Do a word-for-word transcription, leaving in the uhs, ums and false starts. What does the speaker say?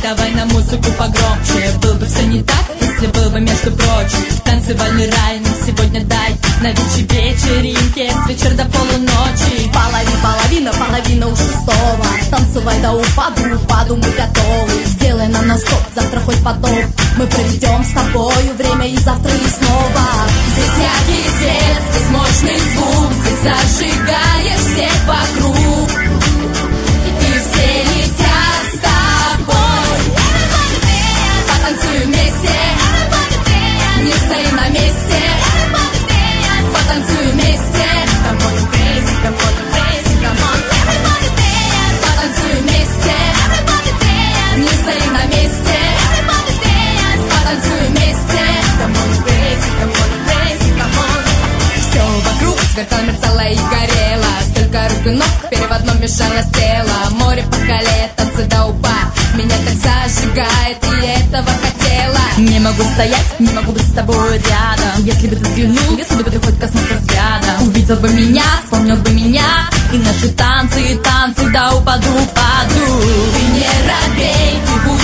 давай на музыку погромче. Был бы все не так, если был бы, между прочим, танцевальный рай нам сегодня дай. На вече вечеринке с вечера до полуночи. Половина, половина, половина у шестого. Танцевай до упаду, упаду, мы готовы. Сделай нам на стоп, завтра хоть потоп. Мы проведем с тобою время и завтра и снова. Здесь яркий свет, здесь мощный звук, здесь зажигаешь всех вокруг. И все летят с тобой. Потанцуй вместе, не стоим на месте. Потанцуй вместе, come on crazy, come on crazy, come on. Потанцуй вместе, не стоим на месте. Потанцуй вместе, come on crazy, come on crazy, come on. Все вокруг сверкало, мерцало и горело. Столько рук и ног переводно мешалось тело. Море по коле, танцы до упа. Меня так зажигает, и этого хотела. Не могу стоять, не могу быть с тобой рядом. Если бы ты взглянул, если бы ты хоть коснулся взглядом, увидел бы меня, вспомнил бы меня. И наши танцы, танцы до упаду, паду. Ты не робей, ты будешь